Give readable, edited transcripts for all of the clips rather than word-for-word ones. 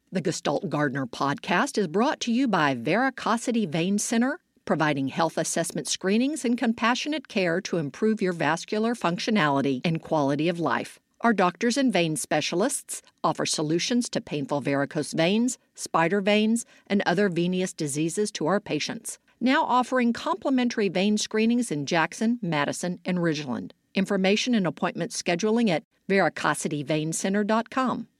The Gestalt Gardener podcast is brought to you by Veracosity Vein Center, providing health assessment screenings and compassionate care to improve your vascular functionality and quality of life. Our doctors and vein specialists offer solutions to painful varicose veins, spider veins, and other venous diseases to our patients. Now offering complimentary vein screenings in Jackson, Madison, and Ridgeland. Information and appointment scheduling at veracosityveincenter.com.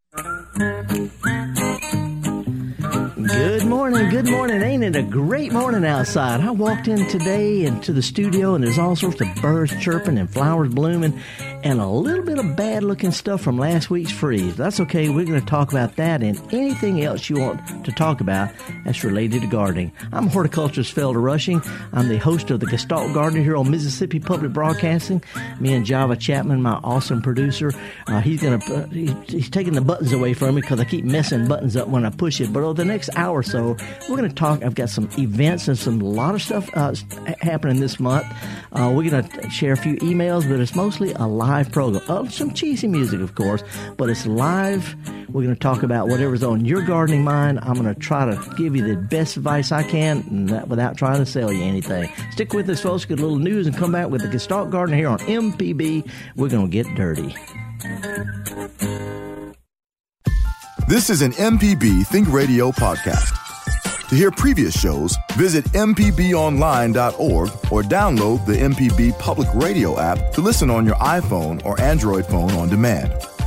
Good morning. Ain't it a great morning outside? I walked in today into the studio and there's all sorts of birds chirping and flowers blooming and a little bit of bad-looking stuff from last week's freeze. That's okay. We're going to talk about that and anything else you want to talk about that's related to gardening. I'm horticulturist Felder Rushing. I'm the host of the Gestalt Gardener here on Mississippi Public Broadcasting. Me and Java Chapman, my awesome producer, he's taking the buttons away from me because I keep messing buttons up when I push it. But over the next hour or so, we're going to talk. I've got some events and a lot of stuff happening this month. We're going to share a few emails, but it's mostly a live program. Some cheesy music, of course, but it's live. We're going to talk about whatever's on your gardening mind. I'm going to try to give you the best advice I can without trying to sell you anything. Stick with us, folks. Get a little news and come back with the Gestalt Gardener here on MPB. We're going to get dirty. This is an MPB Think Radio podcast. To hear previous shows, visit mpbonline.org or download the MPB Public Radio app to listen on your iPhone or Android phone on demand.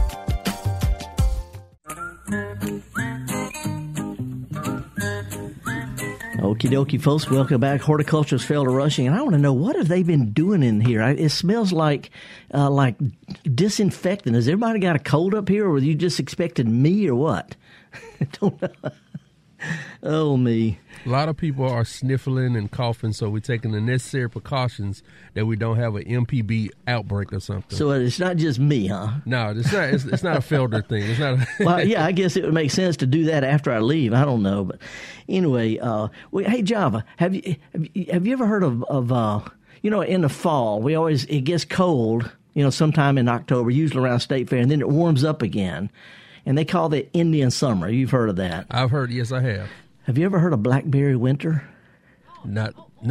Okie dokie, folks. Welcome back. Horticulturist Felder Rushing. And I want to know, what have they been doing in here? It smells like disinfectant. Has everybody got a cold up here, or were you just expecting me, or what? I don't know. Oh, me. A lot of people are sniffling and coughing, so we're taking the necessary precautions that we don't have an MPB outbreak or something. So it's not just me, huh? No, it's not. It's not a Felder thing. It's not. Well, yeah, I guess it would make sense to do that after I leave. I don't know, but anyway, hey Java, have you ever heard of in the fall it gets cold, sometime in October, usually around State Fair, and then it warms up again. And they call it Indian summer. You've heard of that? I've heard. Yes, I have. Have you ever heard of blackberry winter? No.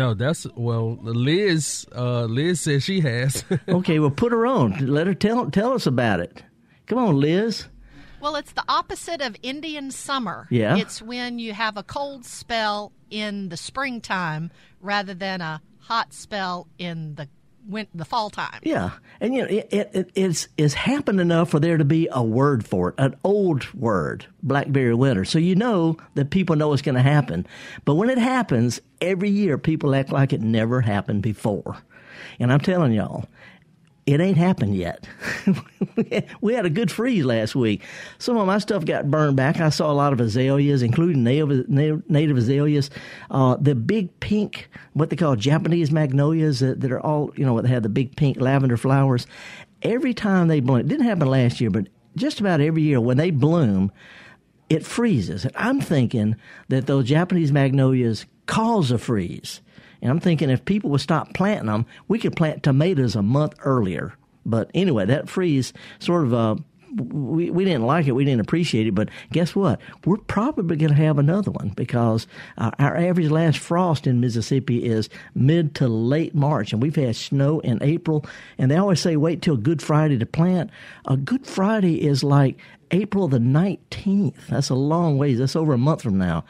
Liz says she has. Okay, well, put her on. Let her tell us about it. Come on, Liz. Well, it's the opposite of Indian summer. Yeah. It's when you have a cold spell in the springtime rather than a hot spell in the fall time. Yeah, and it's happened enough for there to be a word for it, an old word, blackberry winter. So that people know it's going to happen. But when it happens, every year people act like it never happened before. And I'm telling y'all, it ain't happened yet. We had a good freeze last week. Some of my stuff got burned back. I saw a lot of azaleas, including native azaleas. The big pink, what they call Japanese magnolias that are all, they have the big pink lavender flowers. Every time they bloom, it didn't happen last year, but just about every year when they bloom, it freezes. And I'm thinking that those Japanese magnolias cause a freeze. And I'm thinking if people would stop planting them, we could plant tomatoes a month earlier. But anyway, that freeze sort of, we didn't like it. We didn't appreciate it. But guess what? We're probably going to have another one because our average last frost in Mississippi is mid to late March. And we've had snow in April. And they always say wait till Good Friday to plant. A Good Friday is like April the 19th. That's a long ways. That's over a month from now.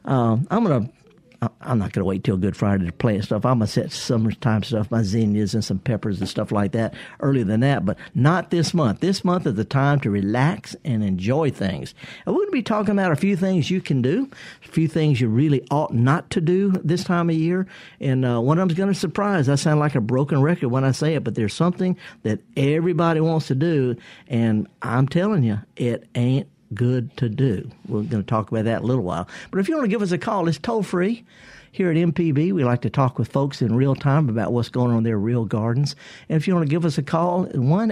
I'm not going to wait till Good Friday to plant stuff. I'm going to set summertime stuff, my zinnias and some peppers and stuff like that earlier than that, but not this month. This month is the time to relax and enjoy things. And we're going to be talking about a few things you can do, a few things you really ought not to do this time of year, and one of them's going to surprise. I sound like a broken record when I say it, but there's something that everybody wants to do, and I'm telling you, it ain't good to do. We're going to talk about that in a little while. But if you want to give us a call, it's toll free. Here at MPB, we like to talk with folks in real time about what's going on in their real gardens. And if you want to give us a call,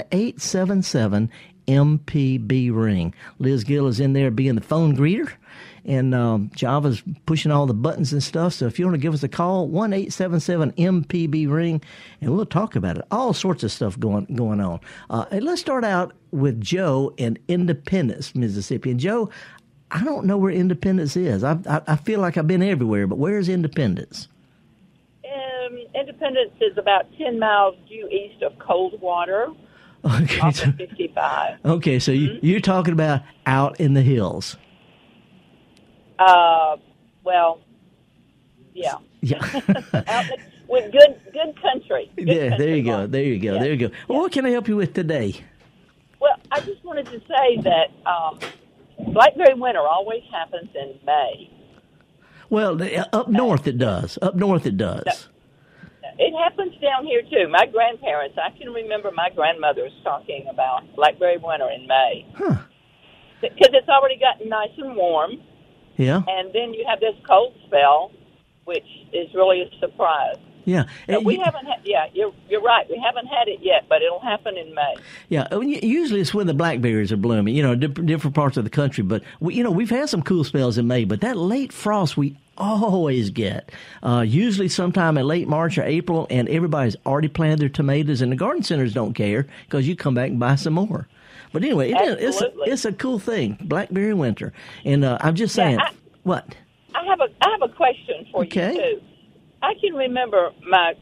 1-877-MPB-RING. Liz Gill is in there being the phone greeter. And Java's pushing all the buttons and stuff. So if you want to give us a call, 1-877-MPB-RING, and we'll talk about it. All sorts of stuff going on. And let's start out with Joe in Independence, Mississippi. And Joe, I don't know where Independence is. I feel like I've been everywhere, but where is Independence? Independence is about 10 miles due east of Coldwater, Okay, off of 55. Okay, so you're talking about out in the hills. Well, yeah. Yeah. With good country. Good Yeah, country there you go. life. There you go. Yeah. There you go. Well, what can I help you with today? Well, I just wanted to say that Blackberry Winter always happens in May. Well, up north it does. Up north it does. It happens down here, too. My grandparents, I can remember my grandmothers talking about Blackberry Winter in May. Huh. Because it's already gotten nice and warm, Yeah. and then you have this cold spell, which is really a surprise. Yeah. So we haven't had, you're right. We haven't had it yet, but it'll happen in May. Yeah, usually it's when the blackberries are blooming, different parts of the country. But, we've had some cool spells in May, but that late frost we always get, usually sometime in late March or April, and everybody's already planted their tomatoes, and the garden centers don't care because you come back and buy some more. But anyway, it's a cool thing, Blackberry Winter. And I'm just saying, what? I have a question for you, too. I can remember my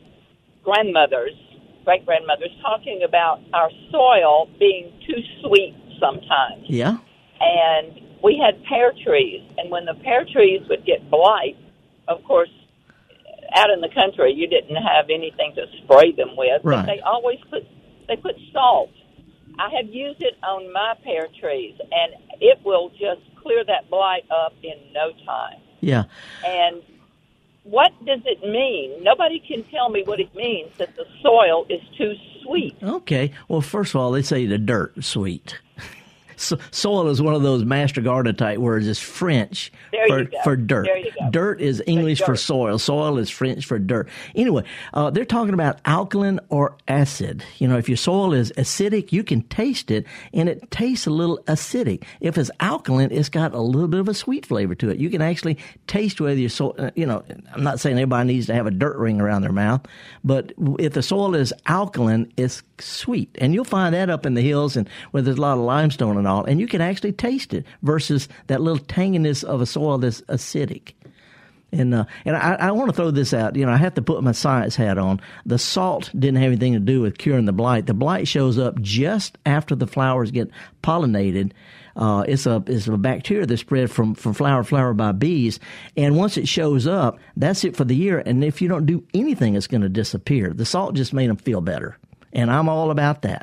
great-grandmothers talking about our soil being too sweet sometimes. Yeah. And we had pear trees, and when the pear trees would get blight, of course, out in the country, you didn't have anything to spray them with. Right. But they always put salt. I have used it on my pear trees, and it will just clear that blight up in no time. Yeah. And what does it mean? Nobody can tell me what it means that the soil is too sweet. Okay. Well, first of all, they say the dirt is sweet. Soil is one of those master gardener type words. It's French for dirt. There you go. Dirt is English for soil. Soil is French for dirt. Anyway, they're talking about alkaline or acid. If your soil is acidic, you can taste it, and it tastes a little acidic. If it's alkaline, it's got a little bit of a sweet flavor to it. You can actually taste whether your soil, I'm not saying everybody needs to have a dirt ring around their mouth, but if the soil is alkaline, it's sweet. And you'll find that up in the hills and where there's a lot of limestone and all, and you can actually taste it versus that little tanginess of a soil that's acidic. And I want to throw this out. I have to put my science hat on. The salt didn't have anything to do with curing the blight. The blight shows up just after the flowers get pollinated. It's a bacteria that's spread from flower to flower by bees. And once it shows up, that's it for the year. And if you don't do anything, it's going to disappear. The salt just made them feel better. And I'm all about that.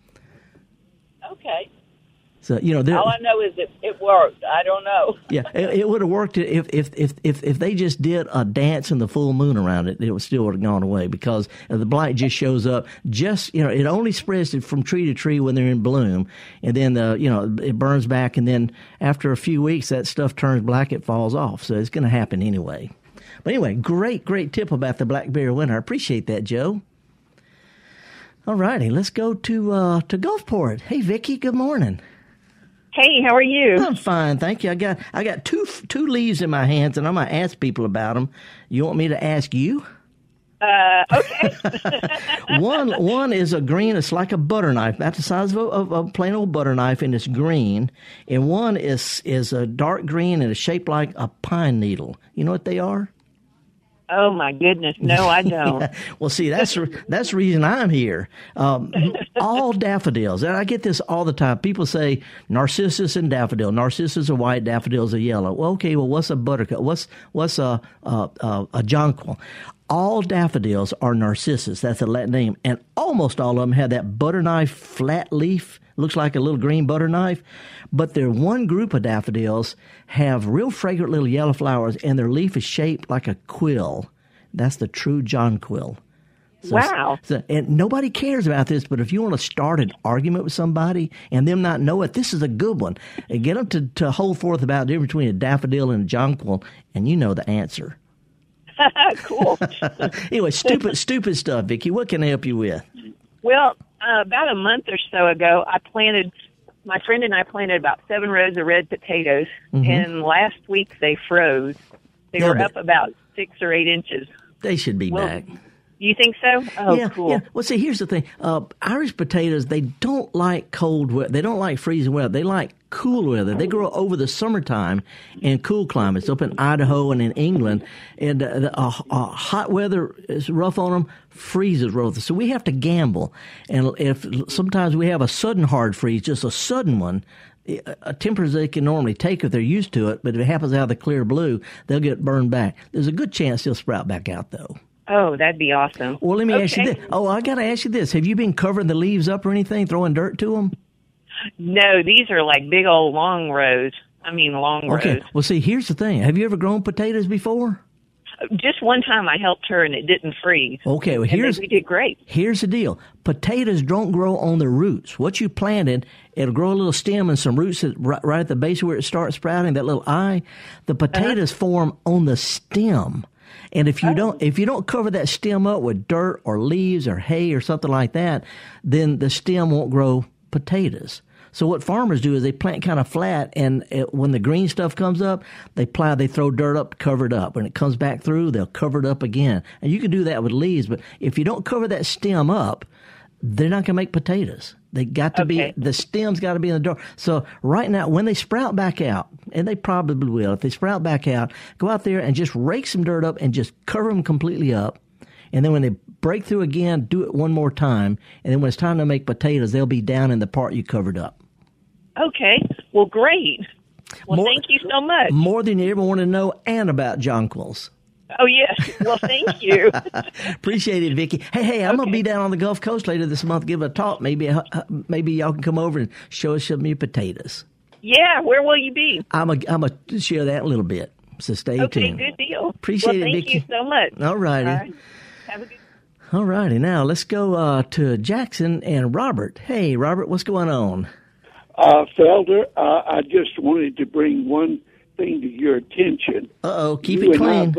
Okay. So all I know is it worked. I don't know. Yeah, it would have worked if they just did a dance in the full moon around it. It would still would have gone away because the blight just shows up. It only spreads from tree to tree when they're in bloom, and then it burns back, and then after a few weeks that stuff turns black. It falls off. So it's going to happen anyway. But anyway, great tip about the Blackberry Winter. I appreciate that, Joe. All righty, let's go to Gulfport. Hey, Vicki, good morning. Hey, how are you? I'm fine, thank you. I got two leaves in my hands, and I'm gonna ask people about them. You want me to ask you? Okay. One is a green. It's like a butter knife, about the size of a plain old butter knife, and it's green. And one is a dark green and it's shaped like a pine needle. You know what they are? Oh my goodness, no, I don't. Yeah. Well, see, that's the reason I'm here. All daffodils, and I get this all the time. People say narcissus and daffodil. Narcissus are white, daffodils are yellow. Well, okay, what's a buttercup? What's a jonquil? All daffodils are narcissus. That's a Latin name, and almost all of them have that butter knife flat leaf. Looks like a little green butter knife, but their one group of daffodils have real fragrant little yellow flowers, and their leaf is shaped like a quill. That's the true jonquil. Wow. And nobody cares about this, but if you want to start an argument with somebody and them not know it, this is a good one. And get them to hold forth about the difference between a daffodil and a jonquil, and you know the answer. Cool. Anyway, stupid stuff, Vicki. What can I help you with? Well, about a month or so ago, my friend and I planted about 7 rows of red potatoes, and last week they froze. They were up about 6 or 8 inches. They should be back. You think so? Oh, yeah, cool. Yeah. Well, see, here's the thing. Irish potatoes, they don't like cold weather. They don't like freezing weather. They like cool weather. They grow over the summertime in cool climates up in Idaho and in England. And hot weather is rough on them, freezes rough. So we have to gamble. And if sometimes we have a sudden hard freeze, just a sudden one, temperatures they can normally take if they're used to it, but if it happens out of the clear blue, they'll get burned back. There's a good chance they'll sprout back out, though. Oh, that'd be awesome. Well, let me ask you this. Oh, I got to ask you this. Have you been covering the leaves up or anything, throwing dirt to them? No, these are like big old long rows. Long rows. Okay. Well, see, here's the thing. Have you ever grown potatoes before? Just one time I helped her and it didn't freeze. Okay, well, we did great. Here's the deal. Potatoes don't grow on the roots. What you planted, it'll grow a little stem and some roots right at the base where it starts sprouting, that little eye. The potatoes form on the stem. And if you don't cover that stem up with dirt or leaves or hay or something like that, then the stem won't grow potatoes. So what farmers do is they plant kind of flat, and when the green stuff comes up, they throw dirt up, cover it up. When it comes back through, they'll cover it up again. And you can do that with leaves, but if you don't cover that stem up, they're not going to make potatoes. They got to be, the stem's got to be in the dirt. So right now, when they sprout back out, and they probably will, if they sprout back out, go out there and just rake some dirt up and just cover them completely up. And then when they break through again, do it one more time. And then when it's time to make potatoes, they'll be down in the part you covered up. Okay. Well, great. Well, thank you so much. More than you ever want to know, and about jonquils. Oh, yes. Well, thank you. Appreciate it, Vicki. Hey, I'm going to be down on the Gulf Coast later this month, give a talk. Maybe y'all can come over and show us some of your potatoes. Yeah, where will you be? I'm going to share that in a little bit, so stay tuned. Okay, good deal. Appreciate it, Vicki. Thank you so much. All righty. All right. Have a good All righty. Now, let's go to Jackson and Robert. Hey, Robert, what's going on? Felder, I just wanted to bring one thing to your attention. Keep it clean.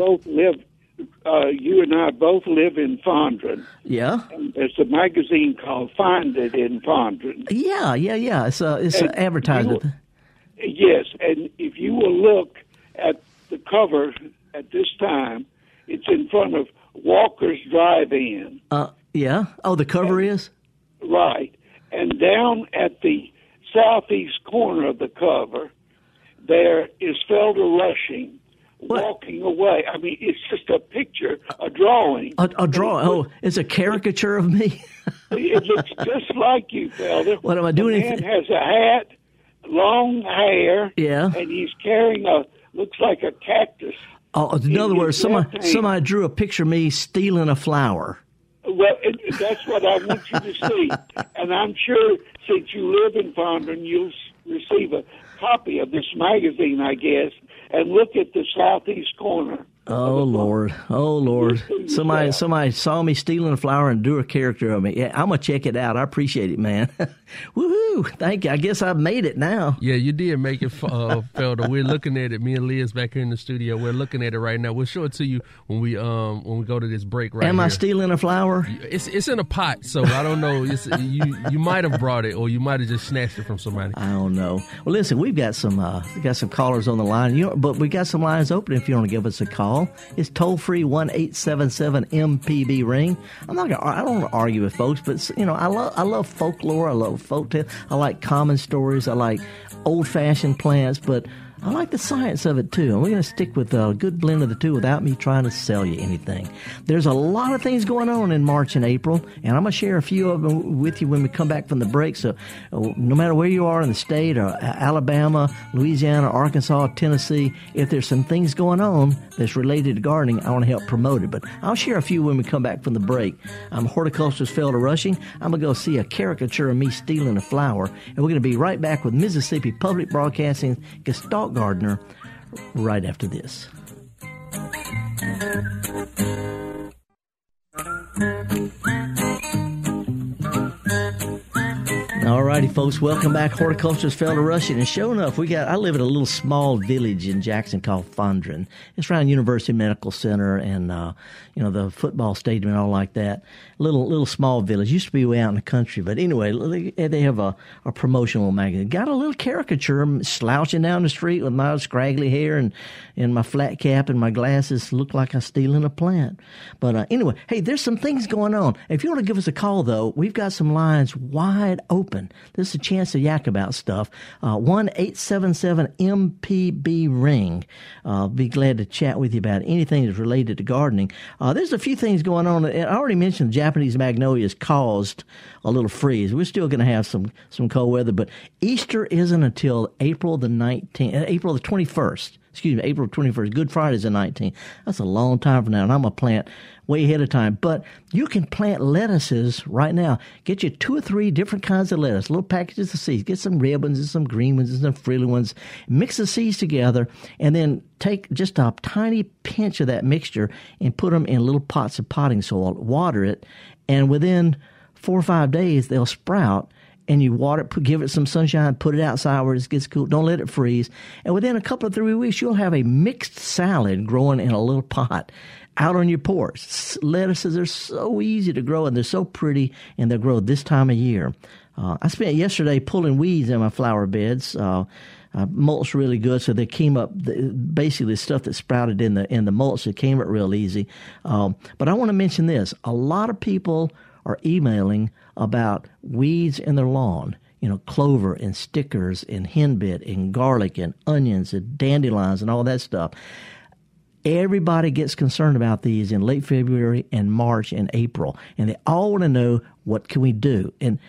You and I both live in Fondren. Yeah. And there's a magazine called Find It in Fondren. Yeah. It's an advertisement. Yes, and if you will look at the cover at this time, it's in front of Walker's Drive-In. Yeah. Oh, the cover is? Right. And down at the southeast corner of the cover, there is Felder Rushing walking away. I mean, it's just a picture, a drawing. A drawing. Oh, it's a caricature of me. It looks just like you, Felder. What am I doing? The man has a hat, long hair, and he's carrying looks like a cactus. Oh, in other words, somebody drew a picture of me stealing a flower. Well, that's what I want you to see. And I'm sure since you live in Fondren, you'll receive a copy of this magazine, I guess, and look at the southeast corner. Oh, Lord. Somebody saw me stealing a flower and drew a character of me. Yeah, I'm going to check it out. I appreciate it, man. Woohoo. Thank you. I guess I've made it now. Yeah, you did make it, Felder. We're looking at it. Me and Liz back here in the studio. We're looking at it right now. We'll show it to you when we go to this break right Am I stealing a flower? It's in a pot, so I don't know. You might have brought it, or you might have just snatched it from somebody. I don't know. Well, listen, we've got some callers on the line. But we got some lines open if you want to give us a call. It's toll free 1-877-MPB ring. I don't want to argue with folks, but I love folklore. I love folktales. I like common stories. I like old fashioned plants, but I like the science of it too. And we're going to stick with a good blend of the two without me trying to sell you anything. There's a lot of things going on in March and April, and I'm going to share a few of them with you when we come back from the break. So no matter where you are in the state, or Alabama, Louisiana, Arkansas, Tennessee, if there's some things going on that's related to gardening, I want to help promote it. But I'll share a few when we come back from the break. I'm horticulturist Felder Rushing. I'm going to go see a caricature of me stealing a flower, and we're going to be right back with Mississippi Public Broadcasting Gestalt Gardener right after this. All righty, folks, welcome back. Horticulturist Felder Rushing. And sure enough, I live in a little small village in Jackson called Fondren. It's around University Medical Center and, the football stadium and all like that. Little small village. Used to be way out in the country. But anyway, they have a promotional magazine. Got a little caricature slouching down the street with my scraggly hair and my flat cap and my glasses. Look like I'm stealing a plant. But anyway, hey, there's some things going on. If you want to give us a call, though, we've got some lines wide open. open. This is a chance to yak about stuff. 1-877-MPB-RING. Be glad to chat with you about anything that's related to gardening. There's a few things going on. I already mentioned Japanese magnolias caused a little freeze. We're still going to have some cold weather, but Easter isn't until April the 21st. Excuse me, April 21st. Good Friday's the 19th. That's a long time from now, and I'm going to plant way ahead of time. But you can plant lettuces right now. Get you 2 or 3 different kinds of lettuce, little packages of seeds. Get some red ones and some green ones and some frilly ones. Mix the seeds together, and then take just a tiny pinch of that mixture and put them in little pots of potting soil. Water it, and within 4 or 5 days, they'll sprout. And you water it, give it some sunshine, put it outside where it gets cool. Don't let it freeze. And within a couple of 3 weeks, you'll have a mixed salad growing in a little pot out on your porch. Lettuces are so easy to grow, and they're so pretty, and they grow this time of year. I spent yesterday pulling weeds in my flower beds. Mulch really good, so they came up, basically the stuff that sprouted in the mulch, it came up real easy. But I want to mention this. A lot of people are emailing about weeds in their lawn, clover and stickers and henbit and garlic and onions and dandelions and all that stuff. Everybody gets concerned about these in late February and March and April, and they all want to know, what can we do? And,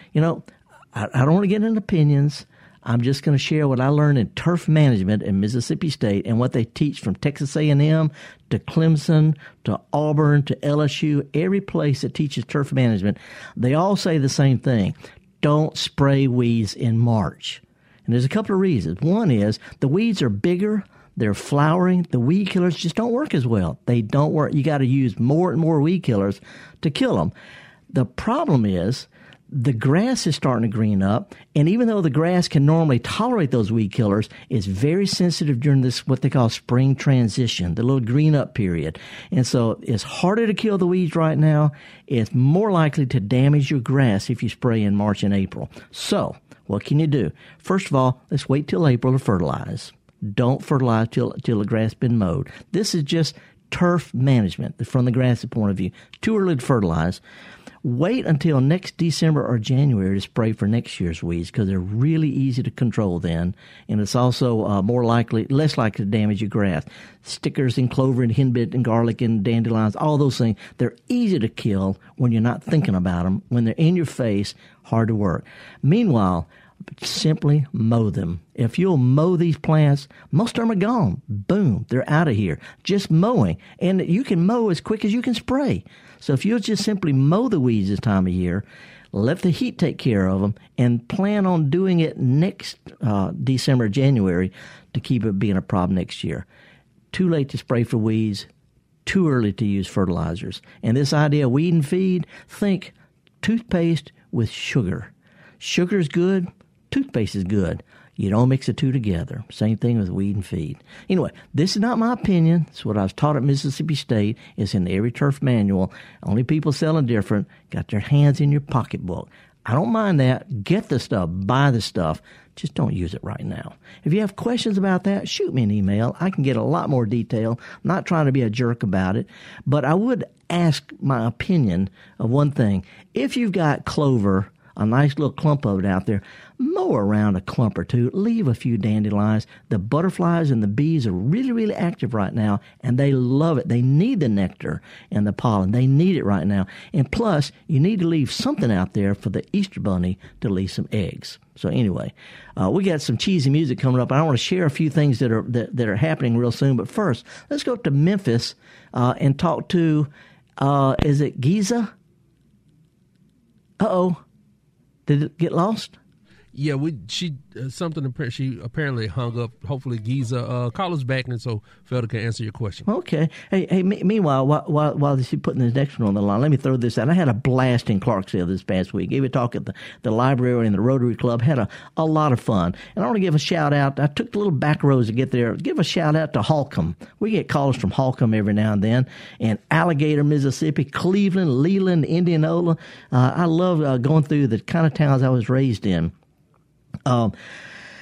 I don't want to get into opinions. I'm just going to share what I learned in turf management in Mississippi State and what they teach from Texas A&M to Clemson to Auburn to LSU. Every place that teaches turf management, they all say the same thing. Don't spray weeds in March. And there's a couple of reasons. One is the weeds are bigger. They're flowering. The weed killers just don't work as well. They don't work. You got to use more and more weed killers to kill them. The problem is the grass is starting to green up, and even though the grass can normally tolerate those weed killers, it's very sensitive during this, what they call spring transition, the little green up period. And so it's harder to kill the weeds right now. It's more likely to damage your grass if you spray in March and April. So what can you do? First of all, let's wait till April to fertilize. Don't fertilize till the grass has been mowed. This is just turf management from the grass's point of view. Too early to fertilize. Wait until next December or January to spray for next year's weeds, because they're really easy to control then, and it's also less likely to damage your grass. Stickers and clover and henbit and garlic and dandelions, all those things, they're easy to kill when you're not thinking about them. When they're in your face, hard to work. Meanwhile, simply mow them. If you'll mow these plants, most of them are gone. Boom, they're out of here. Just mowing. And you can mow as quick as you can spray. So if you'll just simply mow the weeds this time of year, let the heat take care of them, and plan on doing it next December, January, to keep it being a problem next year. Too late to spray for weeds, too early to use fertilizers. And this idea of weed and feed, think toothpaste with sugar. Sugar is good. Toothpaste is good. You don't mix the two together. Same thing with weed and feed. Anyway, this is not my opinion. It's what I was taught at Mississippi State. It's in every turf manual. Only people selling different got their hands in your pocketbook. I don't mind that. Get the stuff. Buy the stuff. Just don't use it right now. If you have questions about that, shoot me an email. I can get a lot more detail. I'm not trying to be a jerk about it, but I would ask my opinion of one thing. If you've got clover, a nice little clump of it out there, mow around a clump or two, leave a few dandelions. The butterflies and the bees are really, really active right now, and they love it. They need the nectar and the pollen. They need it right now. And plus, you need to leave something out there for the Easter Bunny to lay some eggs. So anyway, we got some cheesy music coming up. I want to share a few things that are happening real soon. But first, let's go to Memphis and talk to, is it Giza? Uh-oh. Did it get lost? Yeah, she apparently hung up. Hopefully, Giza call us back, and so Felder can answer your question. Okay. Hey. Meanwhile, while she's putting the next one on the line, let me throw this out. I had a blast in Clarksville this past week. Gave a talk at the library and the Rotary Club. Had a lot of fun. And I want to give a shout out. I took the little back roads to get there. Give a shout out to Holcomb. We get callers from Holcomb every now and then, and Alligator, Mississippi, Cleveland, Leland, Indianola. I love going through the kind of towns I was raised in.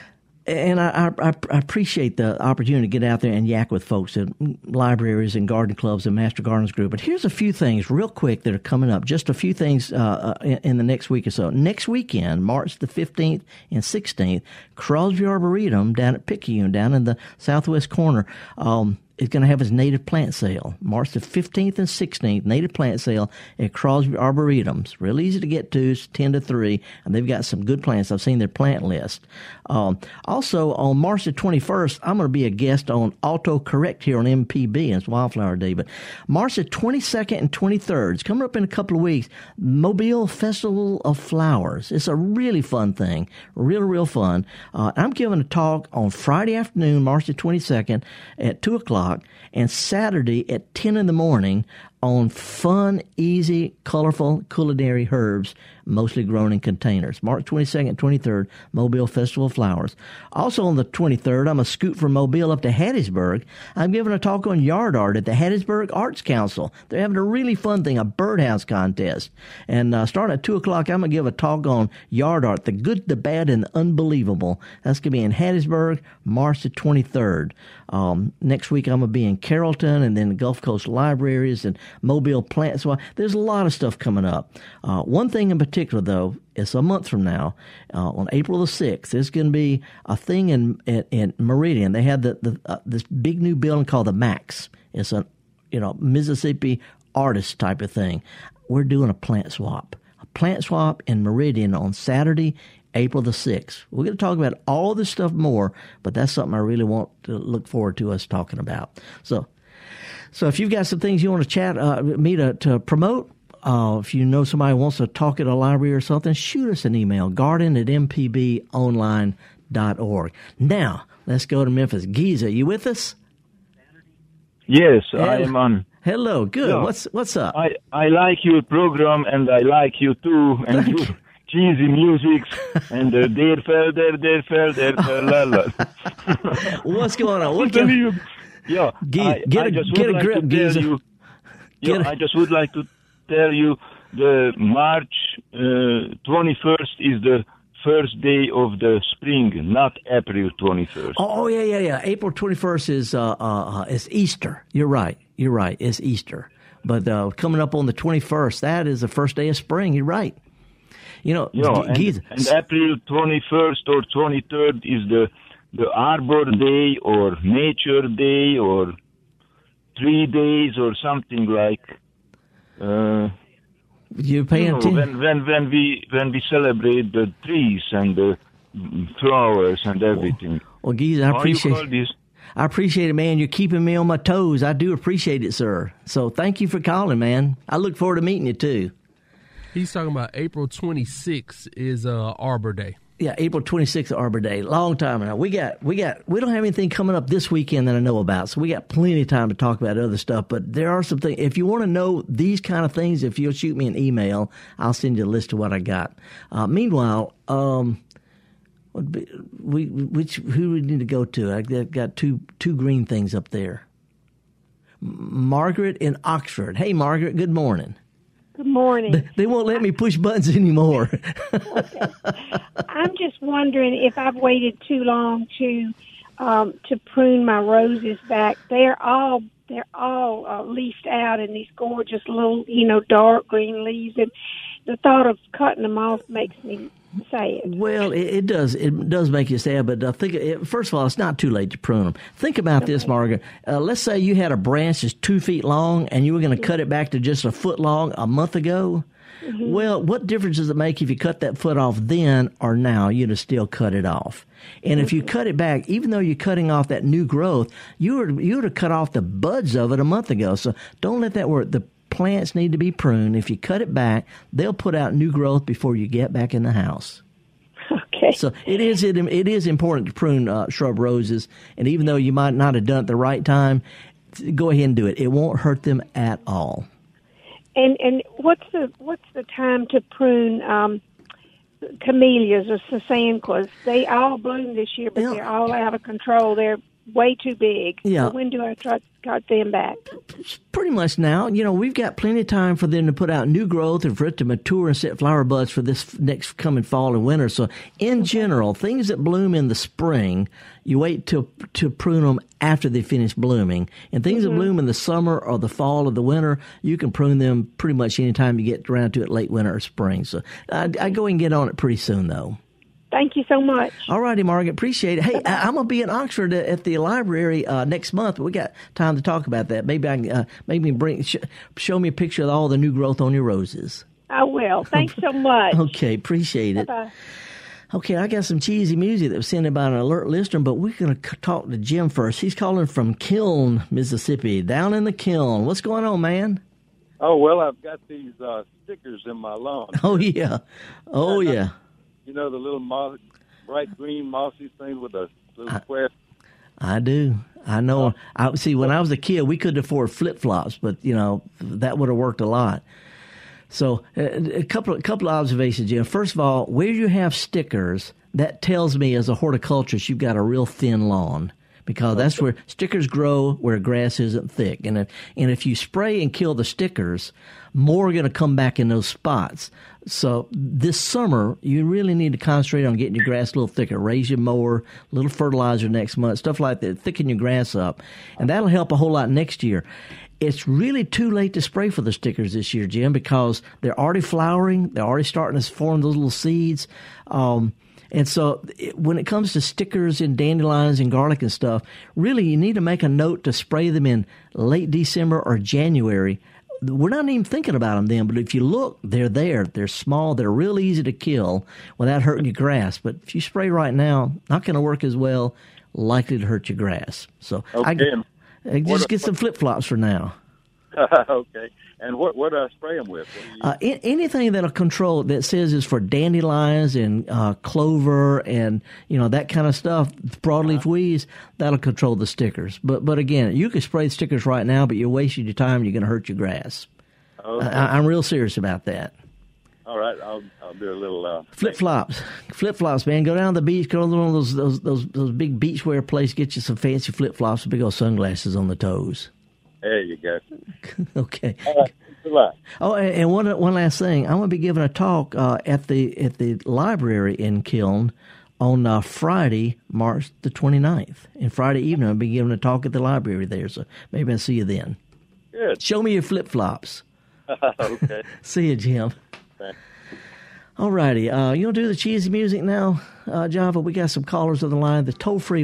And I appreciate the opportunity to get out there and yak with folks at libraries and garden clubs and Master Gardeners Group. But here's a few things real quick that are coming up. Just a few things in the next week or so. Next weekend, March the 15th and 16th, Crosby Arboretum down at Picayune, down in the southwest corner, is going to have its native plant sale. March the 15th and 16th, native plant sale at Crosby Arboretums. Real easy to get to. It's 10 to 3, and they've got some good plants. I've seen their plant list. Also, on March the 21st, I'm going to be a guest on Auto Correct here on MPB, and it's Wildflower Day. But March the 22nd and 23rd, it's coming up in a couple of weeks, Mobile Festival of Flowers. It's a really fun thing, real fun. I'm giving a talk on Friday afternoon, March the 22nd at 2 o'clock, and Saturday at 10 in the morning on fun, easy, colorful culinary herbs, mostly grown in containers. March 22nd, 23rd, Mobile Festival of Flowers. Also on the 23rd, I'm going to scoot from Mobile up to Hattiesburg. I'm giving a talk on yard art at the Hattiesburg Arts Council. They're having a really fun thing, a birdhouse contest. And starting at 2 o'clock, I'm going to give a talk on yard art, the good, the bad, and the unbelievable. That's going to be in Hattiesburg, March the 23rd. Next week, I'm going to be in Carrollton and then the Gulf Coast Libraries and Mobile Plants. So there's a lot of stuff coming up. One thing in particular, though, it's a month from now, on April the 6th, there's going to be a thing in Meridian. They have this big new building called the Max. It's a Mississippi artist type of thing. We're doing a plant swap in Meridian on Saturday, April the 6th. We're going to talk about all this stuff more, but that's something I really want to look forward to us talking about. So if you've got some things you want to chat me to promote, if you know somebody wants to talk at a library or something, shoot us an email, garden@mpbonline.org. Now, let's go to Memphis. Giza, you with us? Yes, I am on. Hello, good. Yeah. What's up? I like your program, and I like you too, and your cheesy music, and der Felder, la la. What's going on? Yeah, get a grip, Giza. I just would like to tell you the March 21st is the first day of the spring, not April 21st. Oh yeah. April 21st is Easter. You're right. It's Easter. But coming up on the 21st, that is the first day of spring. You're right. And April 21st or 23rd is the Arbor Day or Nature Day or 3 days or something like. You're paying attention when we celebrate the trees and the flowers and everything. Well, Giza, I appreciate it, man. You're keeping me on my toes. I do appreciate it, sir. So thank you for calling, man. I look forward to meeting you too. He's talking about April 26th is Arbor Day. Yeah, April 26th, Arbor Day. Long time now. We don't have anything coming up this weekend that I know about, so we got plenty of time to talk about other stuff. But there are some things. If you want to know these kind of things, if you'll shoot me an email, I'll send you a list of what I got. Meanwhile, who we need to go to? I got two green things up there. Margaret in Oxford. Hey, Margaret. Good morning. Good morning. They won't let me push buttons anymore. Okay. I'm just wondering if I've waited too long to prune my roses back. They're all leafed out in these gorgeous little, dark green leaves, and the thought of cutting them off makes me sad. Well, it does make you sad, but first of all, it's not too late to prune them. Think about this, Margaret. Let's say you had a branch that's 2 feet long and you were going to cut it back to just a foot long a month ago. Mm-hmm. Well, what difference does it make if you cut that foot off then or now? You'd have still cut it off. And if you cut it back, even though you're cutting off that new growth, you would have cut off the buds of it a month ago. So don't let that work. The plants need to be pruned. If you cut it back, they'll put out new growth before you get back in the house. Okay. So it is important to prune shrub roses, and even though you might not have done it the right time, go ahead and do it. It won't hurt them at all. And what's the time to prune camellias or sasanquas? They all bloom this year, but they're all out of control. They're way too big. Yeah. So when do I cut them back? Pretty much now. We've got plenty of time for them to put out new growth and for it to mature and set flower buds for this next coming fall and winter. So in general, things that bloom in the spring, you wait to prune them after they finish blooming. And things that bloom in the summer or the fall or the winter, you can prune them pretty much any time you get around to it, late winter or spring. So I go and get on it pretty soon, though. Thank you so much. All righty, Margaret. Appreciate it. Hey, I'm going to be in Oxford at the library next month. We got time to talk about that. Maybe I can show me a picture of all the new growth on your roses. I will. Thanks so much. Okay, appreciate it. Bye-bye. Okay, I got some cheesy music that was sent in by an alert listener, but we're going to talk to Jim first. He's calling from Kiln, Mississippi, down in the Kiln. What's going on, man? Oh, well, I've got these stickers in my lawn. Oh, yeah. Oh, yeah. You know, the little bright green mossy thing with a little square? I do. I know. See, when I was a kid, we couldn't afford flip-flops, but, that would have worked a lot. So a couple of observations, Jim. First of all, where you have stickers, that tells me as a horticulturist you've got a real thin lawn, because that's where stickers grow where grass isn't thick. And if you spray and kill the stickers, more are going to come back in those spots. So this summer, you really need to concentrate on getting your grass a little thicker. Raise your mower, a little fertilizer next month, stuff like that. Thicken your grass up. And that'll help a whole lot next year. It's really too late to spray for the stickers this year, Jim, because they're already flowering. They're already starting to form those little seeds. And so when it comes to stickers and dandelions and garlic and stuff, really you need to make a note to spray them in late December or January. We're not even thinking about them then, but if you look, they're there. They're small. They're real easy to kill without hurting your grass. But if you spray right now, not going to work as well, likely to hurt your grass. So just get some flip-flops for now. Okay. And what do I spray them with? Anything that'll control, that says is for dandelions and clover and, that kind of stuff, broadleaf weeds, that'll control the stickers. But again, you can spray the stickers right now, but you're wasting your time and you're going to hurt your grass. Okay. I'm real serious about that. All right. I'll do a little... Flip-flops, man. Go down to the beach, go to one of those big beachwear places, get you some fancy flip-flops with big old sunglasses on the toes. There you go. Okay. All right. Good luck. Oh, and one last thing. I'm going to be giving a talk at the library in Kiln on Friday, March the 29th. And Friday evening, I'll be giving a talk at the library there. So maybe I'll see you then. Good. Show me your flip-flops. Okay. See you, Jim. Thanks. All righty. You'll do the cheesy music now, Java. We got some callers on the line. The toll-free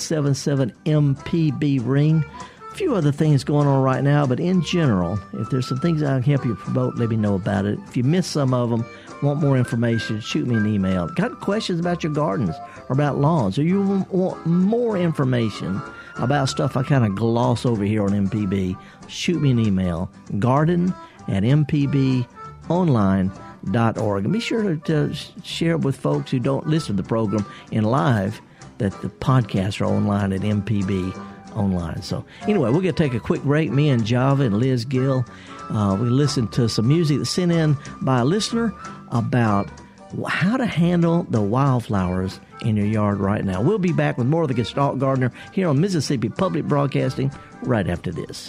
1-877-MPB ring. A few other things going on right now, but in general, if there's some things I can help you promote, let me know about it. If you missed some of them, want more information, shoot me an email. Got questions about your gardens or about lawns, or you want more information about stuff I kind of gloss over here on MPB, shoot me an email, garden@mpbonline.org. And be sure to share it with folks who don't listen to the program in live, that the podcasts are online at MPB Online. So anyway, we're going to take a quick break. Me and Java and Liz Gill, we listened to some music that's sent in by a listener about how to handle the wildflowers in your yard right now. We'll be back with more of the Gestalt Gardener here on Mississippi Public Broadcasting right after this.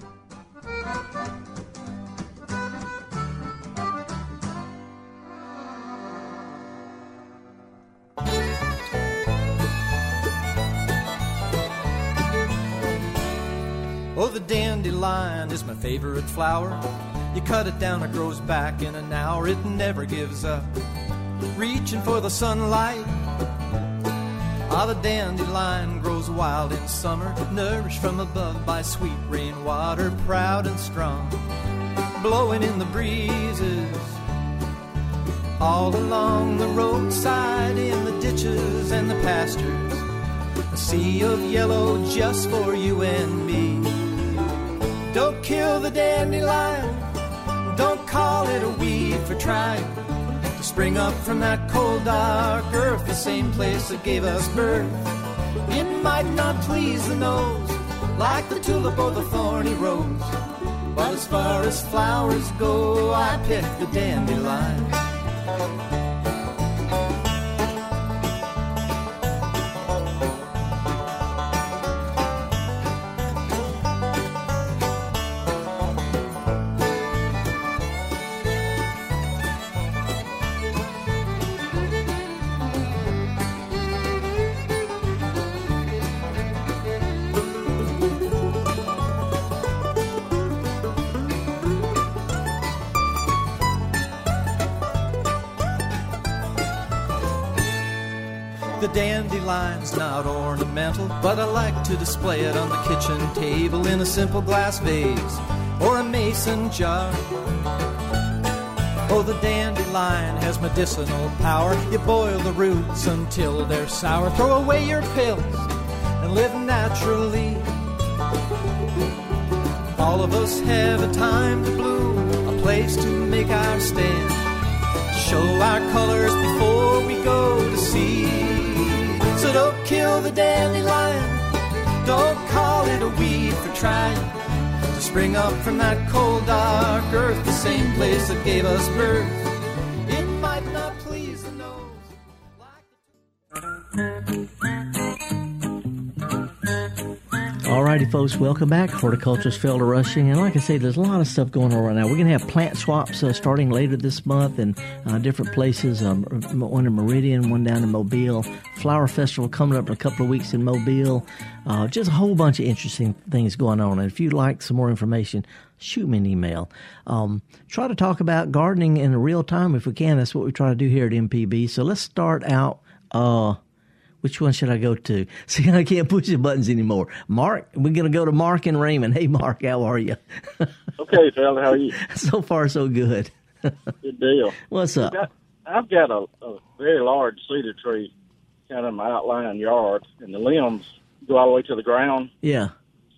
Oh, the dandelion is my favorite flower. You cut it down, it grows back in an hour. It never gives up, reaching for the sunlight. Ah, the dandelion grows wild in summer, nourished from above by sweet rainwater, proud and strong, blowing in the breezes. All along the roadside, in the ditches and the pastures, a sea of yellow just for you and me. Don't kill the dandelion, don't call it a weed for trying to spring up from that cold dark earth, the same place that gave us birth. It might not please the nose like the tulip or the thorny rose, but as far as flowers go, I pick the dandelion. The dandelion's not ornamental, but I like to display it on the kitchen table in a simple glass vase or a mason jar. Oh, the dandelion has medicinal power. You boil the roots until they're sour. Throw away your pills and live naturally. All of us have a time to bloom, a place to make our stand, to show our colors before we go to sea. So don't kill the dandelion, don't call it a weed for trying to spring up from that cold dark earth, the same place that gave us birth. It might not please the nose Alrighty, folks, welcome back. Horticulturist Felder Rushing. And like I say, there's a lot of stuff going on right now. We're going to have plant swaps starting later this month in different places. One in Meridian, one down in Mobile. Flower Festival coming up in a couple of weeks in Mobile. Just a whole bunch of interesting things going on. And if you'd like some more information, shoot me an email. Try to talk about gardening in real time if we can. That's what we try to do here at MPB. So let's start out. Which one should I go to? See, I can't push the buttons anymore. Mark, we're going to go to Mark and Raymond. Hey, Mark, how are you? Okay, fella, how are you? So far, so good. Good deal. What's up? I've got a very large cedar tree kind of in my outlying yard, and the limbs go all the way to the ground. Yeah.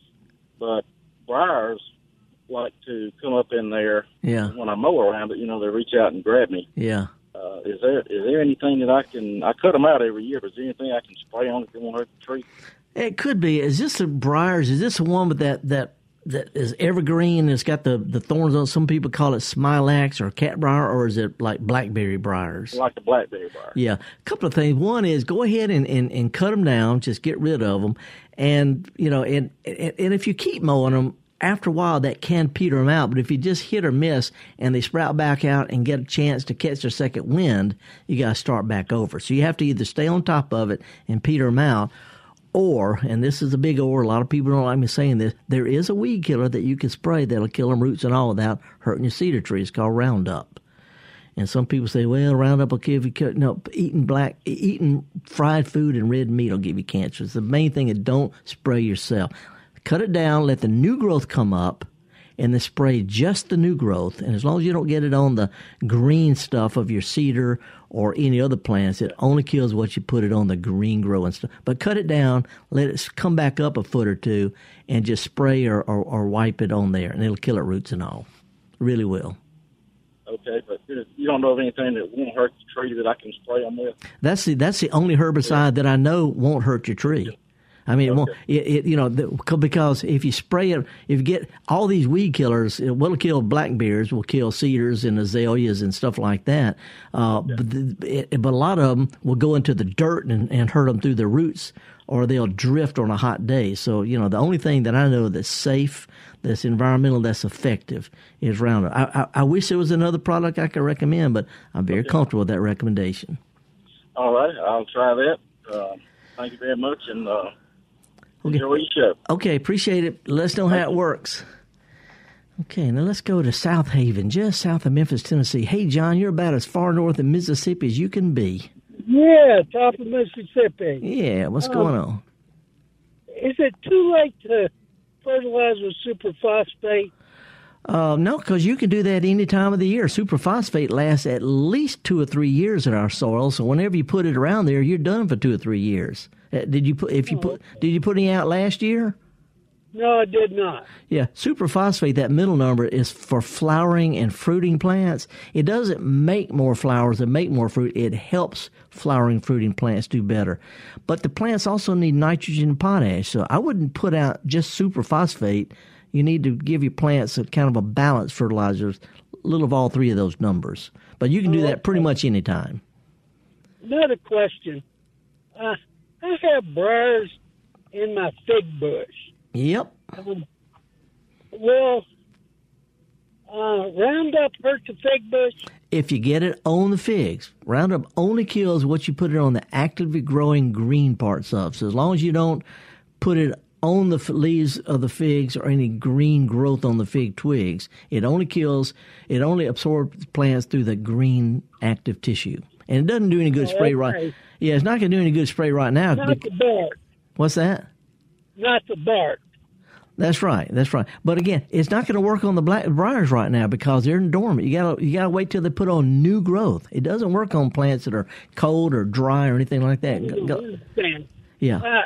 But briars like to come up in there. Yeah. When I mow around it, they reach out and grab me. Yeah. Is there anything that I cut them out every year, but is there anything I can spray on if it won't hurt the tree? It could be. Is this the briars? Is this the one with that is evergreen and it's got the thorns on it? Some people call it smilax or cat briar, or is it like blackberry briars? Like the blackberry briar. Yeah. A couple of things. One is go ahead and cut them down, just get rid of them. And, and if you keep mowing them, after a while, that can peter them out. But if you just hit or miss and they sprout back out and get a chance to catch their second wind, you got to start back over. So you have to either stay on top of it and peter them out, or, and this is a big or, a lot of people don't like me saying this, there is a weed killer that you can spray that'll kill them roots and all without hurting your cedar tree. It's called Roundup. And some people say, well, Roundup will give you, no, eating fried food and red meat will give you cancer. It's the main thing is don't spray yourself. Cut it down, let the new growth come up, and then spray just the new growth. And as long as you don't get it on the green stuff of your cedar or any other plants, it only kills what you put it on the green growing stuff. But cut it down, let it come back up a foot or two, and just spray or wipe it on there, and it'll kill it roots and all. It really will. Okay, but you don't know of anything that won't hurt the tree that I can spray them with? That's the only herbicide that I know won't hurt your tree. I mean, because if you spray it, if you get all these weed killers, it will kill blackberries, will kill cedars and azaleas and stuff like that. But a lot of them will go into the dirt and hurt them through the roots, or they'll drift on a hot day. So, the only thing that I know that's safe, that's environmental, that's effective is Roundup. I wish there was another product I could recommend, but I'm very comfortable with that recommendation. All right, I'll try that. Thank you very much, and enjoy your show. Okay, appreciate it. Let us know how it works. Okay, now let's go to South Haven, just south of Memphis, Tennessee. Hey, John, you're about as far north of Mississippi as you can be. Yeah, top of Mississippi. Yeah, what's going on? Is it too late to fertilize with superphosphate? No, because you can do that any time of the year. Superphosphate lasts at least 2 or 3 years in our soil, so whenever you put it around there, you're done for 2 or 3 years. Did you put any out last year? No, I did not. Yeah, superphosphate, that middle number, is for flowering and fruiting plants. It doesn't make more flowers and make more fruit. It helps flowering, fruiting plants do better. But the plants also need nitrogen and potash, so I wouldn't put out just superphosphate. You need to give your plants a kind of a balanced fertilizer, a little of all 3 of those numbers. But you can do that pretty much any time. Another question. I have briars in my fig bush. Yep. Will Roundup hurt the fig bush? If you get it on the figs. Roundup only kills what you put it on the actively growing green parts of. So as long as you don't put it on the leaves of the figs or any green growth on the fig twigs, it only absorbs plants through the green active tissue. And it doesn't do any good spray right. Yeah, it's not going to do any good to spray right now. Not the bark. What's that? Not the bark. That's right. But again, it's not going to work on the black briars right now because they're dormant. You gotta wait till they put on new growth. It doesn't work on plants that are cold or dry or anything like that. Yeah.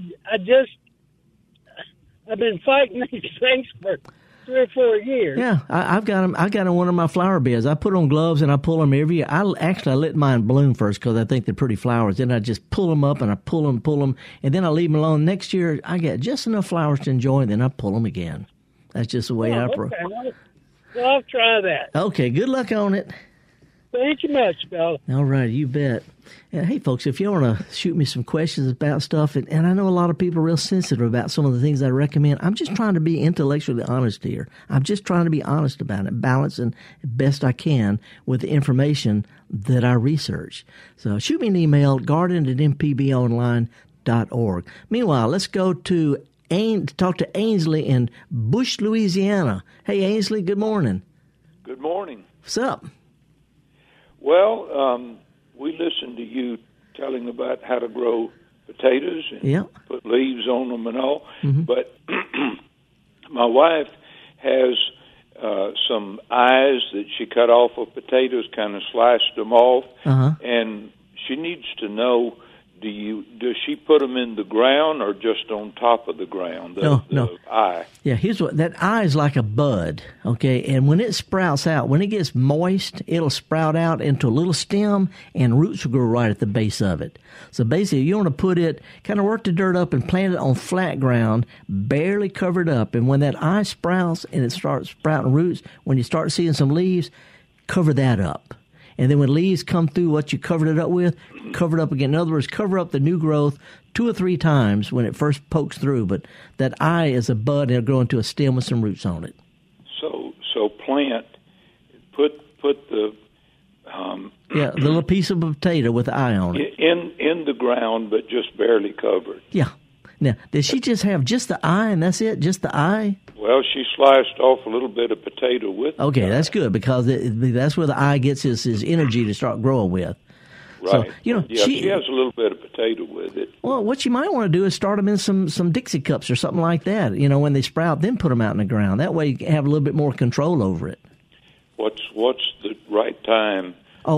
I've been fighting these things for 3 or 4 years. Yeah, I've got them. I got in one of my flower beds. I put on gloves and I pull them every year. I let mine bloom first because I think they're pretty flowers. Then I just pull them up and I pull them, and then I leave them alone. Next year I get just enough flowers to enjoy, and then I pull them again. That's just the way I approach. Okay. Well, I'll try that. Okay, good luck on it. Thank you much, Bill. All right, you bet. Hey, folks, if you want to shoot me some questions about stuff, and I know a lot of people are real sensitive about some of the things I recommend, I'm just trying to be intellectually honest here. I'm just trying to be honest about it, balancing best I can with the information that I research. So shoot me an email, garden@mpbonline.org. Meanwhile, let's go to talk to Ainsley in Bush, Louisiana. Hey, Ainsley, good morning. Good morning. What's up? Well, we listened to you telling about how to grow potatoes and put leaves on them and all. Mm-hmm. But my wife has some eyes that she cut off of potatoes, kind of sliced them off, and she needs to know, does she put them in the ground or just on top of the ground, the eye? Yeah, here's what, that eye is like a bud, okay? And when it sprouts out, when it gets moist, it'll sprout out into a little stem and roots will grow right at the base of it. So basically, you want to put it, kind of work the dirt up and plant it on flat ground, barely covered up. And when that eye sprouts and it starts sprouting roots, when you start seeing some leaves, cover that up. And then when leaves come through what you covered it up with, cover it up again. In other words, cover up the new growth 2 or 3 times when it first pokes through. But that eye is a bud, and it'll grow into a stem with some roots on it. So plant, put the the little piece of a potato with the eye on it in the ground, but just barely covered. Yeah. Now, does she just have just the eye and that's it? Just the eye? Well, she sliced off a little bit of potato with it. Okay, that's good because that's where the eye gets his energy to start growing with. Right. So, she has a little bit of potato with it. Well, what you might want to do is start them in some Dixie cups or something like that. When they sprout, then put them out in the ground. That way you have a little bit more control over it. What's the right time?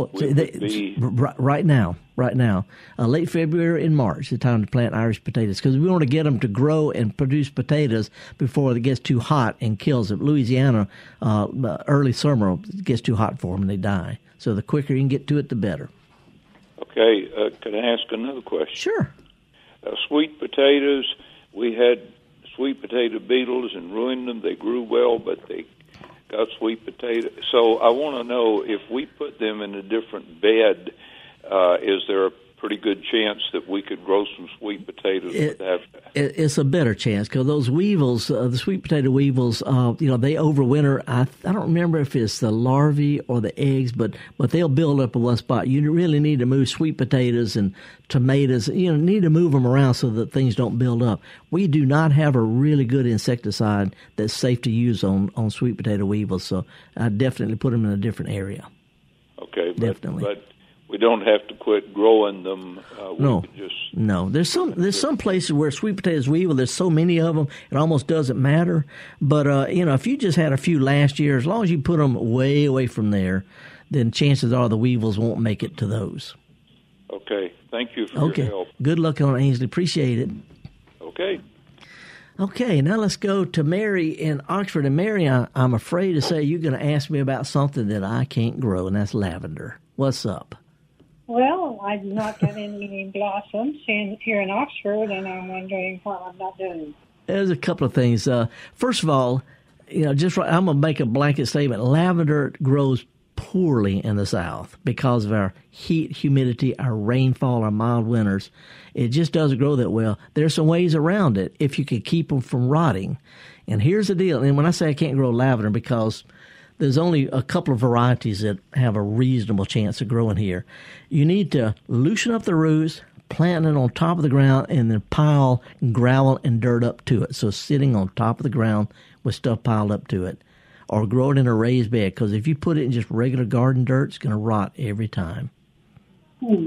Right now. Late February and March, the time to plant Irish potatoes because we want to get them to grow and produce potatoes before it gets too hot and kills them. Louisiana, early summer, it gets too hot for them and they die. So the quicker you can get to it, the better. Okay, can I ask another question? Sure. Sweet potatoes, we had sweet potato beetles and ruined them. They grew well, but they got sweet potato. So I want to know if we put them in a different bed, is there a pretty good chance that we could grow some sweet potatoes with that? It's a better chance because those weevils, the sweet potato weevils, they overwinter. I don't remember if it's the larvae or the eggs, but they'll build up in one spot. You really need to move sweet potatoes and tomatoes. You need to move them around so that things don't build up. We do not have a really good insecticide that's safe to use on sweet potato weevils, so I definitely put them in a different area. Okay, definitely. But we don't have to quit growing them. No. There's some places where sweet potatoes weevil. There's so many of them, it almost doesn't matter. But if you just had a few last year, as long as you put them way away from there, then chances are the weevils won't make it to those. Okay. Thank you for your help. Good luck on it, Ainsley. Appreciate it. Okay. Okay, now let's go to Mary in Oxford. And Mary, I'm afraid to say you're going to ask me about something that I can't grow, and that's lavender. What's up? Well, I've not got any blossoms here in Oxford, and I'm wondering what I'm not doing. There's a couple of things. First of all, I'm going to make a blanket statement. Lavender grows poorly in the South because of our heat, humidity, our rainfall, our mild winters. It just doesn't grow that well. There's some ways around it if you could keep them from rotting. And here's the deal. And when I say I can't grow lavender, because there's only a couple of varieties that have a reasonable chance of growing here. You need to loosen up the roots, plant it on top of the ground, and then pile gravel and dirt up to it. So sitting on top of the ground with stuff piled up to it. Or grow it in a raised bed, because if you put it in just regular garden dirt, it's going to rot every time.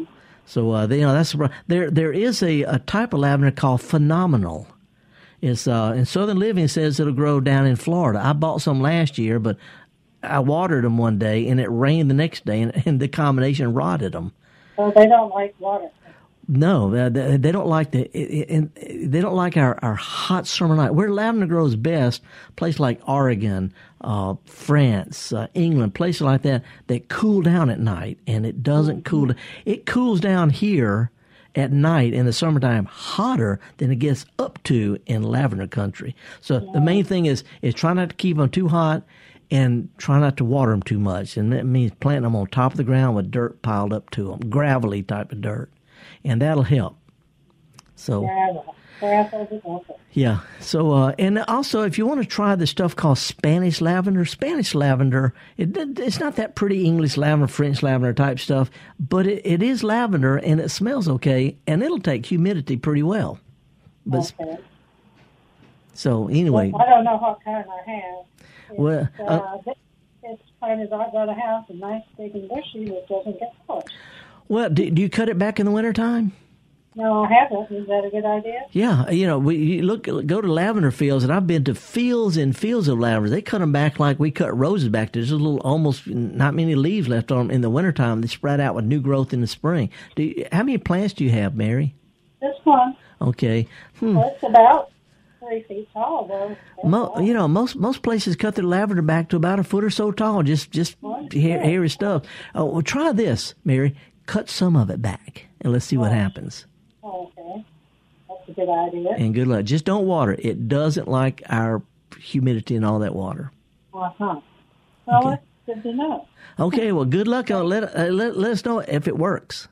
So that's there is a type of lavender called Phenomenal. It's and Southern Living says it'll grow down in Florida. I bought some last year, but I watered them one day and it rained the next day, and the combination rotted them. So they don't like water. No, they don't like they don't like our hot summer night. Where lavender grows best, places like Oregon, France, England, places like that cool down at night, and it doesn't cool. It cools down here at night in the summertime hotter than it gets up to in lavender country. So the main thing is try not to keep them too hot and try not to water them too much. And that means planting them on top of the ground with dirt piled up to them, gravelly type of dirt. And that'll help. So, yeah. So, and also, if you want to try the stuff called Spanish lavender, it's not that pretty English lavender, French lavender type stuff, but it is lavender and it smells okay, and it'll take humidity pretty well. But, okay. So, anyway. Well, I don't know what kind I have. Well, it's planted right by the house, a nice big and bushy that doesn't get pushed. Well, do you cut it back in the wintertime? No, I haven't. Is that a good idea? Yeah, go to lavender fields, and I've been to fields and fields of lavender. They cut them back like we cut roses back. There's almost not many leaves left on them in the wintertime. They spread out with new growth in the spring. How many plants do you have, Mary? This one. Okay. Well, it's about 3 feet tall, though. Most places cut their lavender back to about a foot or so tall, just hairy stuff. Oh, well, try this, Mary. Cut some of it back, and let's see what happens. Okay. That's a good idea. And good luck. Just don't water. It doesn't like our humidity and all that water. Uh-huh. Well, okay. That's good to know. Okay, well, good luck. Let us know if it works.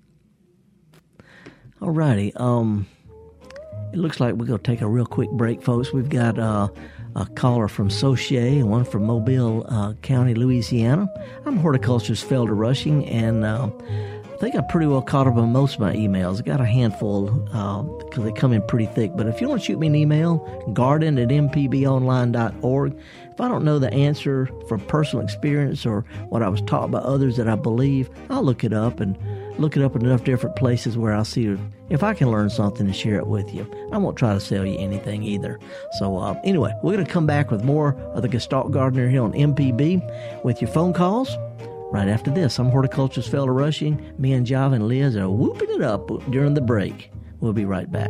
All righty. It looks like we're going to take a real quick break, folks. We've got a caller from Saucier and one from Mobile County, Louisiana. I'm horticulturist Felder Rushing, and I think I pretty well caught up on most of my emails. I got a handful because they come in pretty thick. But if you want to shoot me an email, garden@mpbonline.org. If I don't know the answer from personal experience or what I was taught by others that I believe, I'll look it up in enough different places where I'll see if I can learn something and share it with you. I won't try to sell you anything either. So anyway, we're going to come back with more of the Gestalt Gardener here on MPB with your phone calls right after this. I'm horticulturist Felder Rushing. Me and Java and Liz are whooping it up during the break. We'll be right back.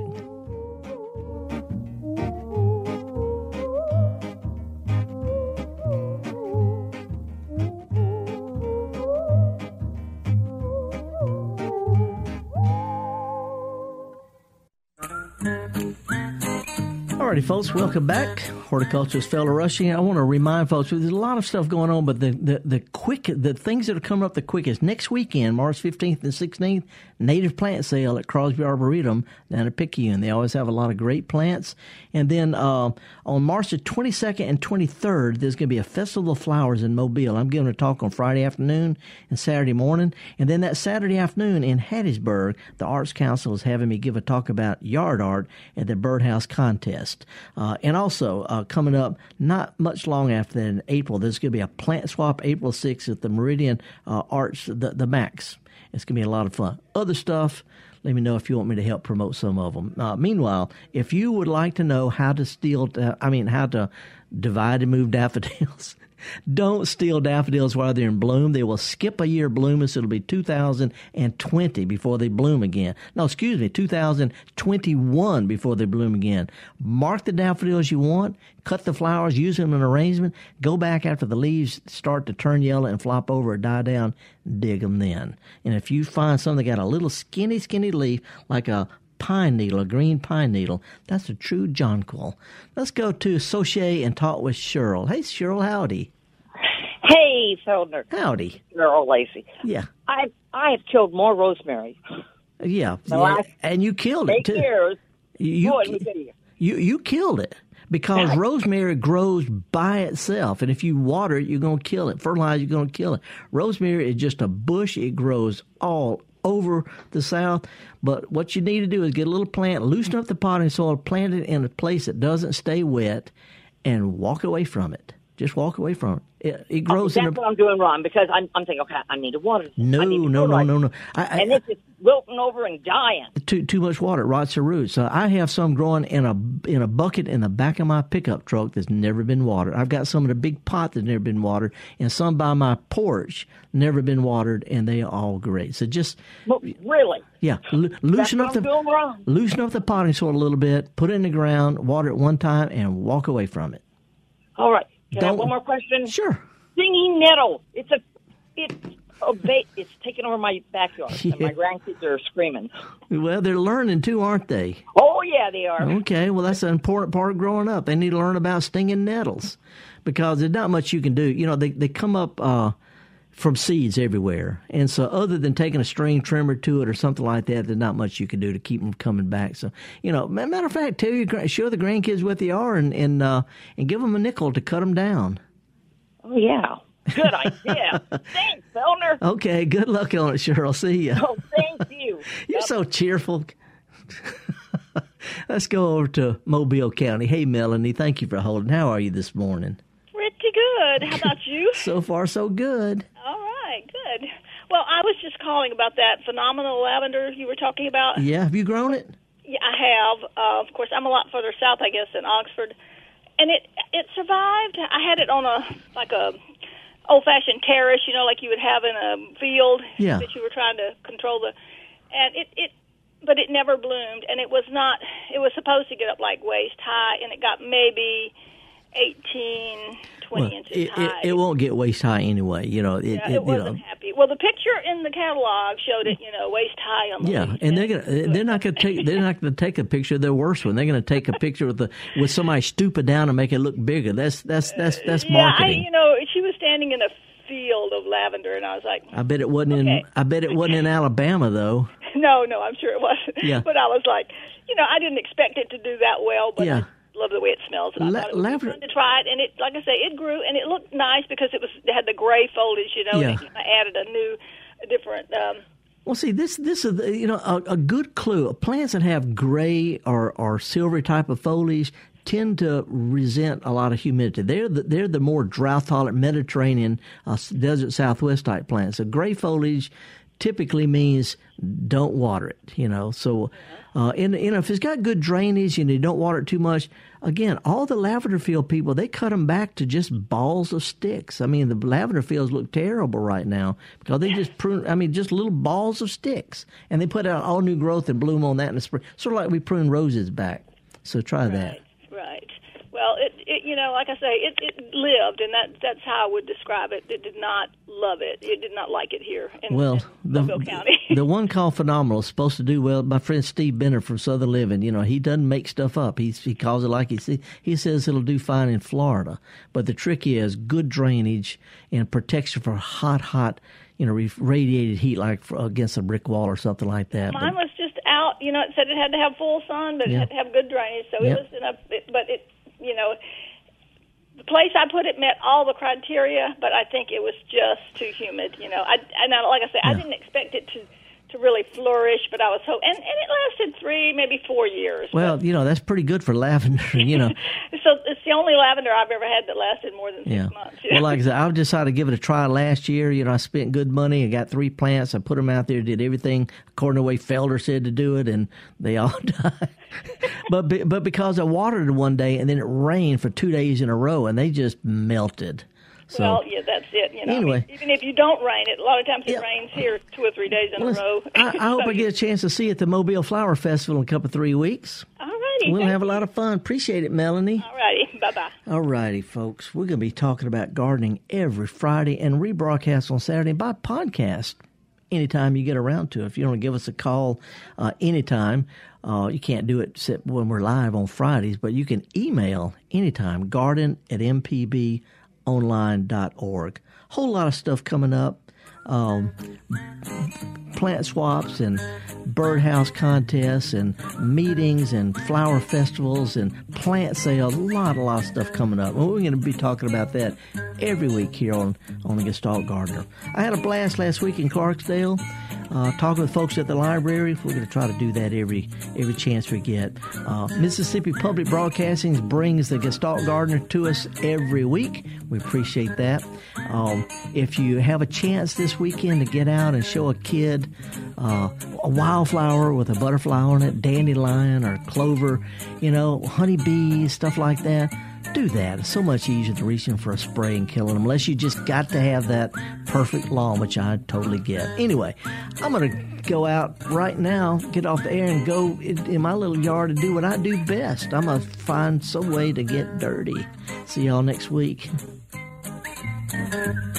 Alrighty, folks, welcome back. Horticulturist Felder Rushing. I want to remind folks, there's a lot of stuff going on, but the things that are coming up the quickest. Next weekend, March 15th and 16th, native plant sale at Crosby Arboretum down at Picayune. They always have a lot of great plants. And then on March the 22nd and 23rd, there's going to be a Festival of Flowers in Mobile. I'm giving a talk on Friday afternoon and Saturday morning. And then that Saturday afternoon in Hattiesburg, the Arts Council is having me give a talk about yard art at the Birdhouse Contest. And also, coming up not much long after that in April, there's going to be a plant swap April 6th at the Meridian Arts, the Max. It's going to be a lot of fun. Other stuff, let me know if you want me to help promote some of them. Meanwhile, if you would like to know how to divide and move daffodils, don't steal daffodils while they're in bloom. They will skip a year blooming, so it'll be 2020 before they bloom again. No, excuse me, 2021 before they bloom again. Mark the daffodils you want, cut the flowers, use them in an arrangement, go back after the leaves start to turn yellow and flop over or die down, dig them then. And if you find something that got a little skinny leaf, like a pine needle, a green pine needle, that's a true jonquil. Let's go to Saucier and talk with Cheryl. Hey, Cheryl, howdy. Hey, Felder. Howdy. Earl Lacey. Yeah. I have killed more rosemary. Yeah. Last and you killed it, too. 8 years. You killed it. Because rosemary grows by itself, and if you water it, you're going to kill it. Fertilize, you're going to kill it. Rosemary is just a bush. It grows all over the South. But what you need to do is get a little plant, loosen up the potting soil, plant it in a place that doesn't stay wet, and walk away from it. Just walk away from it. It grows that's what I'm doing wrong, because I'm thinking, okay, I need to water this. No. And it's just wilting over and dying. Too much water. It rots the roots. So I have some growing in a bucket in the back of my pickup truck that's never been watered. I've got some in a big pot that's never been watered, and some by my porch never been watered, and they are all great. So just really, yeah, loosen up the potting soil a little bit. Put it in the ground, water it one time, and walk away from it. All right. Can I have one more question? Sure. Stinging nettle. It's taking over my backyard, and my grandkids are screaming. Well, they're learning too, aren't they? Oh, yeah, they are. Okay, well, that's an important part of growing up. They need to learn about stinging nettles, because there's not much you can do. You know, they come up from seeds everywhere, and so other than taking a string trimmer to it or something like that, there's not much you can do to keep them coming back. So, you know, matter of fact, show the grandkids what they are, and give them a nickel to cut them down. Oh, yeah. Good idea. Thanks, Fellner. Okay, good luck on it, Cheryl. See ya. Oh, thank you. You're so cheerful. Let's go over to Mobile County. Hey, Melanie, thank you for holding. How are you this morning? Pretty good. How about you? So far, so good. All right, good. Well, I was just calling about that phenomenal lavender you were talking about. Yeah, have you grown it? Yeah, I have. Of course, I'm a lot further south, I guess, than Oxford. And it survived. I had it on a old-fashioned terrace, you know, like you would have in a field that you were trying to control but it never bloomed, and it was supposed to get up like waist high, and it got maybe 18, 20 inches high. It won't get waist high anyway, you know. It wasn't happy. Well, the picture in the catalog showed it, you know, waist high on the leaf. And they're not going to take a picture of their worst one. They're going to take a picture with somebody stooping down and make it look bigger. That's marketing. She was standing in a field of lavender, and I was like, I bet it wasn't in Alabama though. No, I'm sure it wasn't. Yeah. But I was like, I didn't expect it to do that well, but I love the way it smells. And I thought it was fun to try it, and it, like I say, it grew, and it looked nice because it had the gray foliage, and it added a different. Well, see, this is a good clue. Plants that have gray or silvery type of foliage tend to resent a lot of humidity. They're the more drought-tolerant Mediterranean desert Southwest type plants. So gray foliage typically means don't water it, So, if it's got good drainage and you don't water it too much, again, all the lavender field people, they cut them back to just balls of sticks. I mean, the lavender fields look terrible right now because they just prune, just little balls of sticks. And they put out all new growth and bloom on that in the spring. Sort of like we prune roses back. So try that. Right. Well, it like I say, it lived, and that's how I would describe it. It did not love it. It did not like it here in Mobile County. The one called Phenomenal is supposed to do well. My friend Steve Benner from Southern Living, he doesn't make stuff up. He calls it like he says it'll do fine in Florida. But the trick is good drainage and protection for hot, radiated heat, like against a brick wall or something like that. Mine was just out. It said it had to have full sun, but it had to have good drainage. So it was the place I put it met all the criteria, but I think it was just too humid. Like I said, I didn't expect it to really flourish, but I was and it lasted 3, maybe 4 years. Well, that's pretty good for lavender, So it's the only lavender I've ever had that lasted more than 6 months. Well, like I said, I decided to give it a try last year. I spent good money. I got 3 plants. I put them out there, did everything according to the way Felder said to do it, and they all died. But because I watered it one day and then it rained for 2 days in a row, and they just melted. So, well, yeah, that's it. Anyway, even if you don't rain it, a lot of times it rains here 2 or 3 days in a row. I hope I get a chance to see you at the Mobile Flower Festival in a couple of 3 weeks. All righty. We'll have a lot of fun. Appreciate it, Melanie. All righty. Bye-bye. All righty, folks. We're going to be talking about gardening every Friday and rebroadcast on Saturday by podcast anytime you get around to it. If you want to give us a call anytime, you can't do it except when we're live on Fridays, but you can email anytime, garden@mpbonline.org. Whole lot of stuff coming up. Plant swaps and birdhouse contests and meetings and flower festivals and plant sales. A lot of stuff coming up. And we're going to be talking about that every week here on the Gestalt Gardener. I had a blast last week in Clarksdale. talking with folks at the library. We're going to try to do that every chance we get. Mississippi Public Broadcasting brings the Gestalt Gardener to us every week. We appreciate that. If you have a chance this weekend to get out and show a kid a wildflower with a butterfly on it, dandelion or clover, honeybees, stuff like that, do that. It's so much easier than reaching for a spray and killing them, unless you just got to have that perfect lawn, which I totally get. Anyway, I'm going to go out right now, get off the air, and go in my little yard and do what I do best. I'm going to find some way to get dirty. See y'all next week.